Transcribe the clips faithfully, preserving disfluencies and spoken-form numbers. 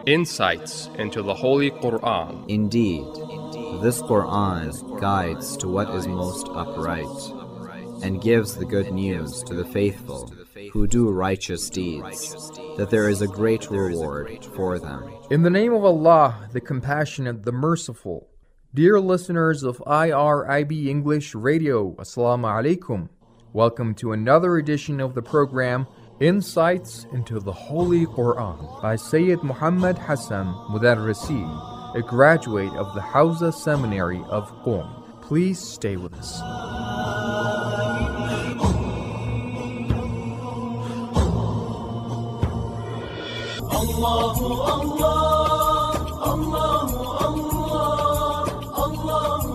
Insights into the Holy Quran. Indeed, this Quran guides to what is most upright, and gives the good news to the faithful who do righteous deeds, that there is a great reward for them. In the name of Allah, the Compassionate, the Merciful. Dear listeners of I R I B English Radio, Assalamu alaikum. Welcome to another edition of the program, Insights into the Holy Quran, by Sayyid Muhammad Hassan Mudarrisi, a graduate of the Hawza Seminary of Qom. Please stay with us. Allahu Allah, Allahu Allah, Allahu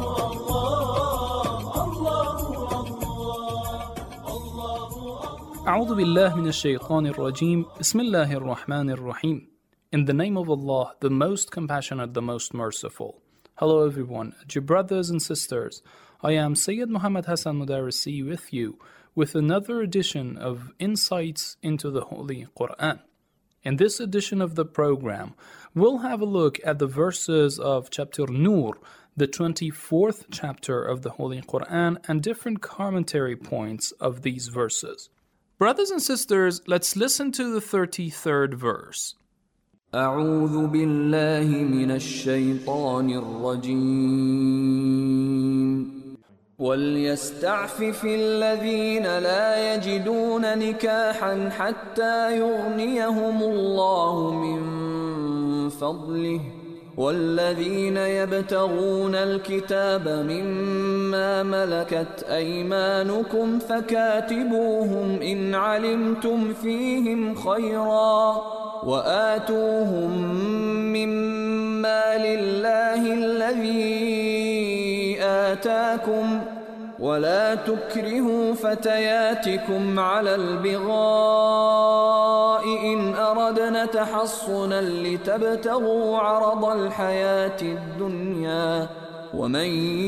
أعوذ بالله من الشيطان الرجيم بسم الله الرحمن الرحيم. In the name of Allah, the most compassionate, the most merciful. Hello everyone, dear brothers and sisters. I am Sayyid Muhammad Hassan Mudarrisi with you with another edition of Insights into the Holy Quran. In this edition of the program, we'll have a look at the verses of chapter Nur, the twenty-fourth chapter of the Holy Quran, and different commentary points of these verses. Brothers and sisters, let's listen to the thirty-third verse. أعوذ بالله من الشيطان الرجيم وليستعفف الذين لا يجدون نكاحا حتى يغنيهم الله من فضله والذين يبتغون الكتاب مما ملكت أيمانكم فكاتبوهم إن علمتم فيهم خيرا وآتوهم مما لله الذي آتاكم ولا تكرهوا فتياتكم على البغاء إن أردنا تحصنا لتبتغوا عرض الحياة الدنيا ومن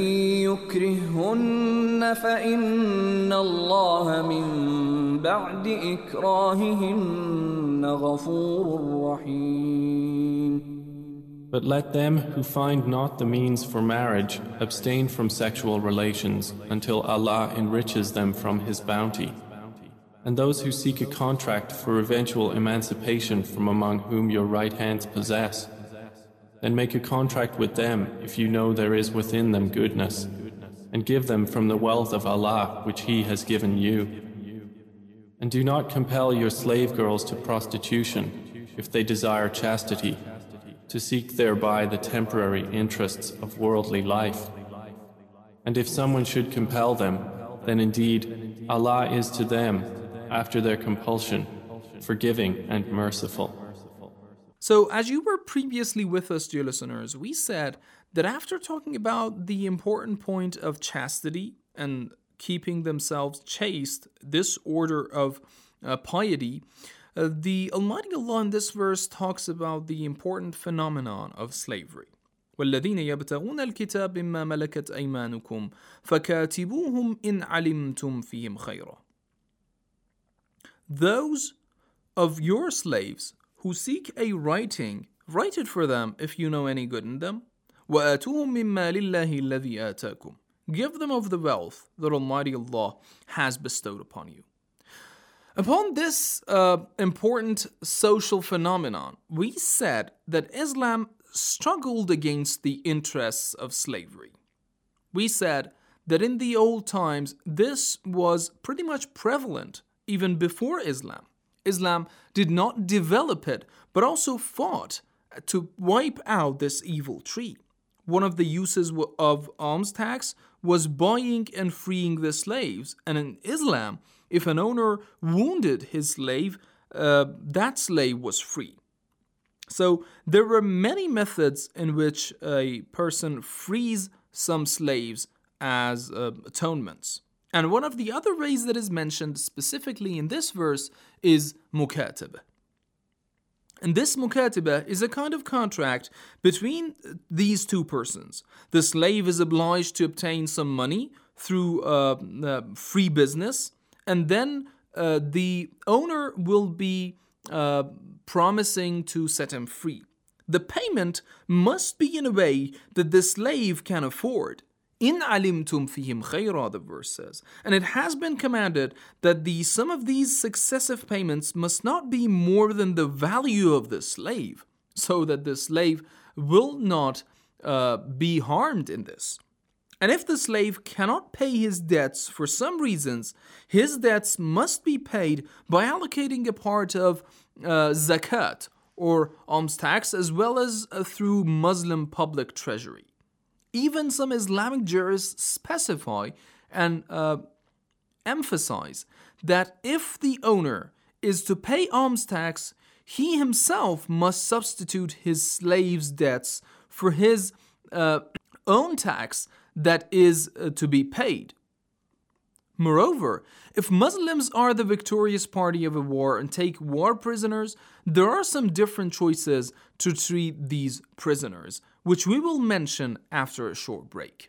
يكرههن فإن الله من بعد إكراههن غفور رحيم. But let them who find not the means for marriage abstain from sexual relations until Allah enriches them from His bounty. And those who seek a contract for eventual emancipation from among whom your right hands possess, then make a contract with them if you know there is within them goodness, and give them from the wealth of Allah which He has given you. And do not compel your slave girls to prostitution if they desire chastity, to seek thereby the temporary interests of worldly life. And if someone should compel them, then indeed Allah is to them, after their compulsion, forgiving and merciful. So, as you were previously with us, dear listeners, we said that after talking about the important point of chastity and keeping themselves chaste, this order of uh, piety, Uh, the Almighty Allah in this verse talks about the important phenomenon of slavery. وَالَّذِينَ يَبْتَغُونَ الْكِتَابَ مِمَّا مَلَكَتْ أَيْمَانُكُمْ فَكَاتِبُوهُمْ إِنْ عَلِمْتُمْ فِيهِمْ خَيْرًا. Those of your slaves who seek a writing, write it for them if you know any good in them. وَآتُوهُمْ مِمَّا لِلَّهِ الَّذِي آتَاكُمْ. Give them of the wealth that Almighty Allah has bestowed upon you. Upon this uh, important social phenomenon, we said that Islam struggled against the interests of slavery. We said that in the old times, this was pretty much prevalent even before Islam. Islam did not develop it, but also fought to wipe out this evil tree. One of the uses of alms tax was buying and freeing the slaves, and in Islam, if an owner wounded his slave, uh, that slave was free. So there were many methods in which a person frees some slaves as uh, atonements. And one of the other ways that is mentioned specifically in this verse is mukataba. And this mukataba is a kind of contract between these two persons. The slave is obliged to obtain some money through uh, uh, free business, and then uh, the owner will be uh, promising to set him free. The payment must be in a way that the slave can afford. In alimtum fihim khayra, the verse says. And it has been commanded that the sum of these successive payments must not be more than the value of the slave, so that the slave will not uh, be harmed in this. And if the slave cannot pay his debts for some reasons, his debts must be paid by allocating a part of uh, zakat or alms tax, as well as uh, through Muslim public treasury. Even some Islamic jurists specify and uh, emphasize that if the owner is to pay alms tax, he himself must substitute his slave's debts for his uh, own tax that is uh, to be paid. Moreover, if Muslims are the victorious party of a war and take war prisoners, there are some different choices to treat these prisoners, which we will mention after a short break.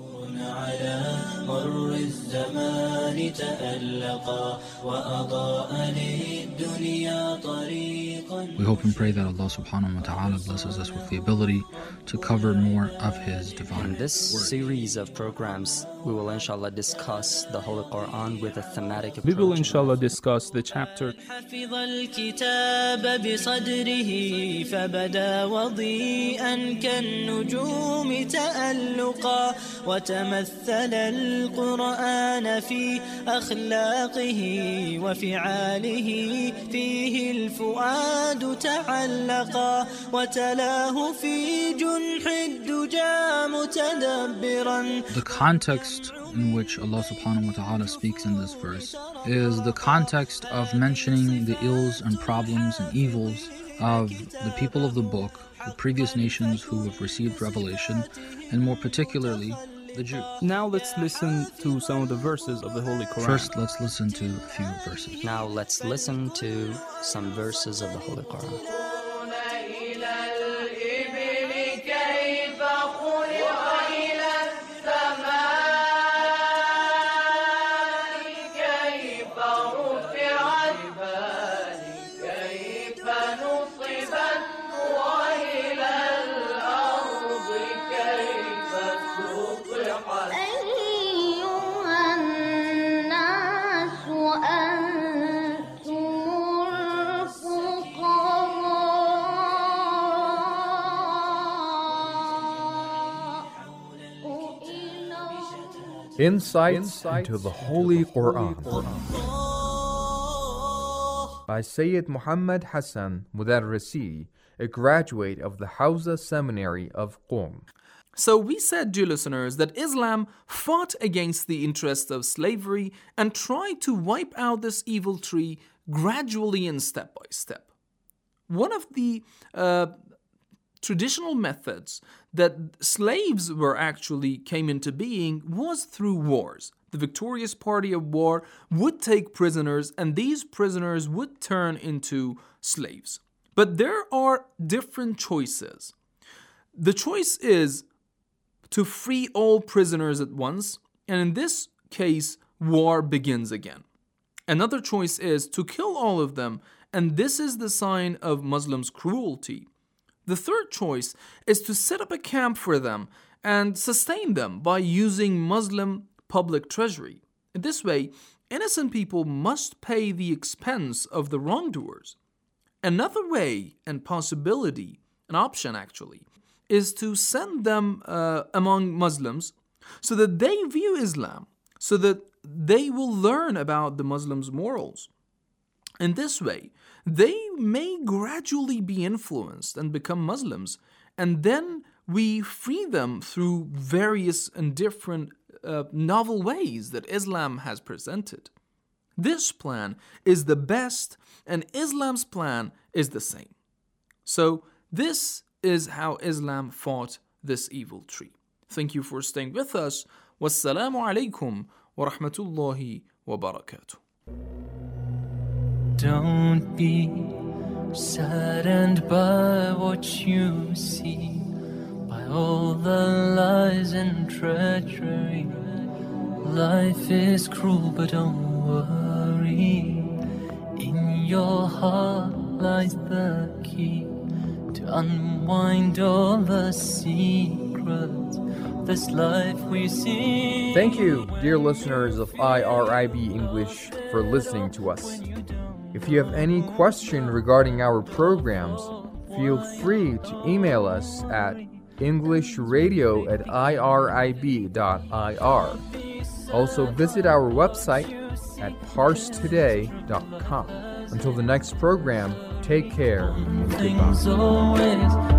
We hope and pray that Allah subhanahu wa ta'ala blesses us with the ability to cover more of His divine In this word. series of programs, we will inshallah discuss the Holy Quran with a thematic approach. We will inshallah discuss the chapter حفظ الكتاب بصدره فبدا وضيئا كالنجوم تألقا وتمثل القرآن في أخلاقه وفعاله فيه الفؤاد تعلقا وتلاه في جنح الدجى متدبرا. The context in which Allah subhanahu wa ta'ala speaks in this verse is the context of mentioning the ills and problems and evils of the people of the book, the previous nations who have received revelation, and more particularly the Jews. Now let's listen to some of the verses of the Holy Quran. First, let's listen to a few verses. Now let's listen to some verses of the Holy Quran. Insights into the Holy Quran by Sayyid Muhammad Hassan Mudarrisi, a graduate of the Hawza Seminary of Qom. So we said, dear listeners, that Islam fought against the interests of slavery and tried to wipe out this evil tree gradually and step by step. One of the uh, traditional methods that slaves were actually came into being was through wars. The victorious party of war would take prisoners, and these prisoners would turn into slaves. But there are different choices. The choice is to free all prisoners at once, and in this case, war begins again. Another choice is to kill all of them, and this is the sign of Muslims' cruelty. The third choice is to set up a camp for them and sustain them by using Muslim public treasury. In this way, innocent people must pay the expense of the wrongdoers. Another way and possibility, an option actually, is to send them uh, among Muslims so that they view Islam, so that they will learn about the Muslims' morals. In this way, they may gradually be influenced and become Muslims, and then we free them through various and different uh, novel ways that Islam has presented. This plan is the best, and Islam's plan is the same. So this is how Islam fought this evil tree. Thank you for staying with us. Wassalamu alaikum wa rahmatullahi wa barakatuh. Don't be saddened by what you see, by all the lies and treachery. Life is cruel, but don't worry. In your heart lies the key to unwind all the secrets of this life we see. Thank you, dear listeners of I R I B English, for listening to us. If you have any question regarding our programs, feel free to email us at englishradio at irib dot I R. Also visit our website at parse today dot com. Until the next program, take care and goodbye.